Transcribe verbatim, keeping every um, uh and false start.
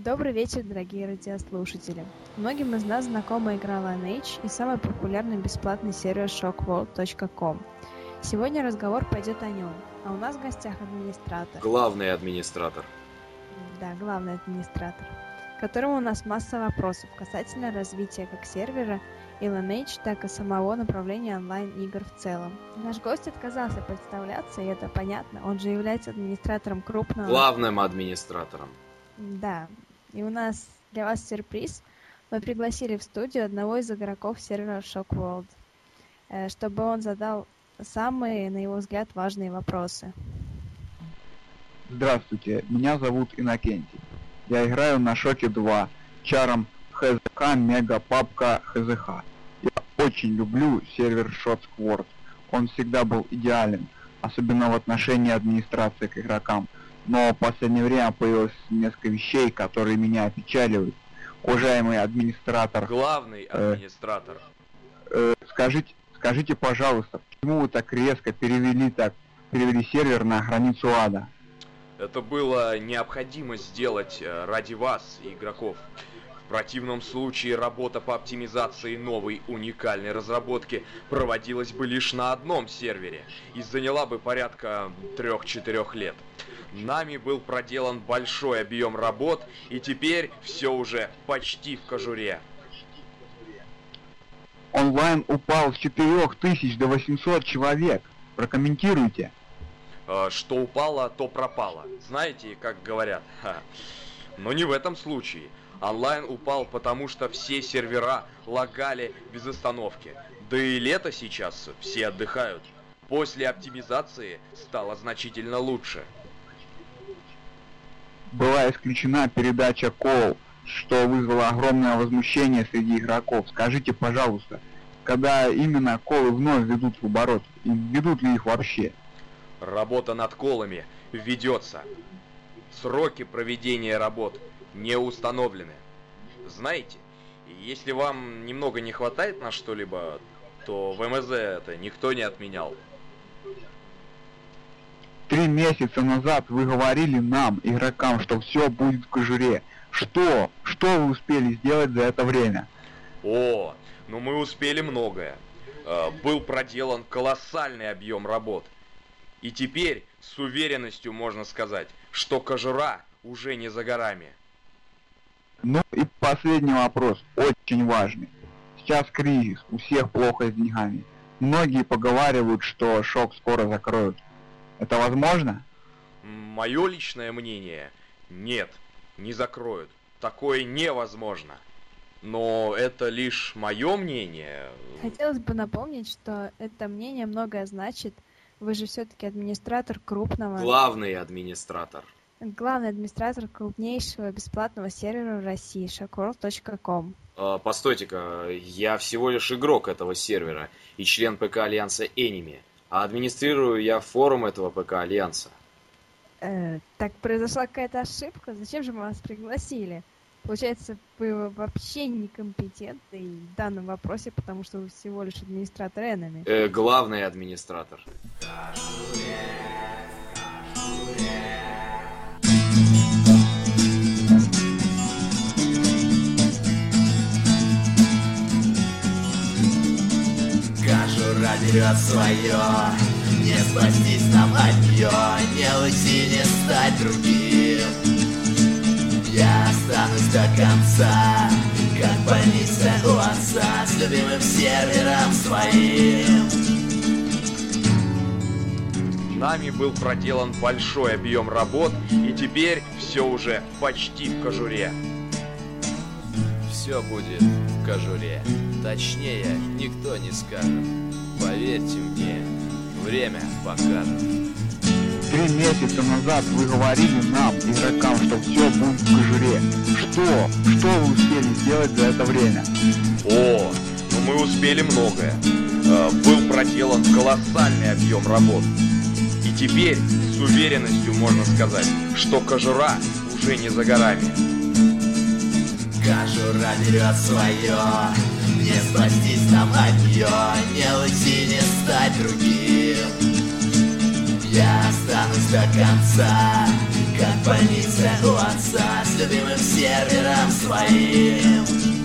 Добрый вечер, дорогие радиослушатели. Многим из нас знакома игра Lineage и самый популярный бесплатный сервер шокворлд точка ком. Сегодня разговор пойдет о нем, а у нас в гостях администратор. Главный администратор. Да, главный администратор, которому у нас масса вопросов касательно развития как сервера и Lineage, так и самого направления онлайн-игр в целом. Наш гость отказался представляться, и это понятно, он же является администратором крупного... Главным администратором. Да, и у нас для вас сюрприз. Мы пригласили в студию одного из игроков сервера шокворлд, чтобы он задал самые, на его взгляд, важные вопросы. Здравствуйте, меня зовут Иннокентий. Я играю на Шоке два, чаром ХЗК Мега Папка ХЗХ. Я очень люблю сервер шокворлд. Он всегда был идеален, особенно в отношении администрации к игрокам. Но в последнее время появилось несколько вещей, которые меня опечаливают. Уважаемый администратор... Главный администратор. Э, э, скажите, скажите, пожалуйста, почему вы так резко перевели так, перевели сервер на границу ада? Это было необходимо сделать ради вас, игроков. В противном случае работа по оптимизации новой уникальной разработки проводилась бы лишь на одном сервере и заняла бы порядка трех-четырех лет. Нами был проделан большой объем работ, и теперь все уже почти в кожуре. Онлайн упал с четырёх тысяч до восьмисот человек. Прокомментируйте. Что упало, то пропало. Знаете, как говорят. Ха. Но не в этом случае. Онлайн упал, потому что все сервера лагали без остановки. Да и лето сейчас, все отдыхают. После оптимизации стало значительно лучше. Была исключена передача Call, что вызвало огромное возмущение среди игроков. Скажите, пожалуйста, когда именно колы вновь ведут в оборот? И ведут ли их вообще? Работа над колами ведется. Сроки проведения работ не установлены. Знаете, если вам немного не хватает на что-либо, то в МЗ это никто не отменял. Три месяца назад вы говорили нам, игрокам, что все будет в кожуре. Что? Что вы успели сделать за это время? О, ну мы успели многое. Э, был проделан колоссальный объем работ. И теперь с уверенностью можно сказать, что кожура уже не за горами. Ну и последний вопрос, очень важный. Сейчас кризис, у всех плохо с деньгами. Многие поговаривают, что шок скоро закроют. Это возможно? Мое личное мнение, нет, не закроют. Такое невозможно. Но это лишь мое мнение. Хотелось бы напомнить, что это мнение многое значит. Вы же все-таки администратор крупного... Главный администратор. Главный администратор крупнейшего бесплатного сервера в России, шокворлд точка ком. А, постойте-ка, я всего лишь игрок этого сервера и член ПК Альянса Enemy. А администрирую я форум этого ПК Альянса. Э, так произошла какая-то ошибка? Зачем же мы вас пригласили? Получается, вы вообще некомпетентны в данном вопросе, потому что вы всего лишь администратор Enemy. Э, главный администратор. Кожура берет свое, не спастись нам от нее, не уйти, не стать другим. Я останусь до конца, как больница у отца, с любимым сервером своим. Нами был проделан большой объем работ, и теперь все уже почти в кожуре. Все будет в кожуре. Точнее, никто не скажет. Поверьте мне, время покажет. Три месяца назад вы говорили нам, игрокам, что все будет в кожуре. Что? Что вы успели сделать за это время? О, ну мы успели многое. Э, был проделан колоссальный объем работ. И теперь с уверенностью можно сказать, что кожура уже не за горами. Кожура берет свое, не спастись нам от нее, не уйти, не стать другим. Я останусь до конца, как больница у отца с любимым сервером своим.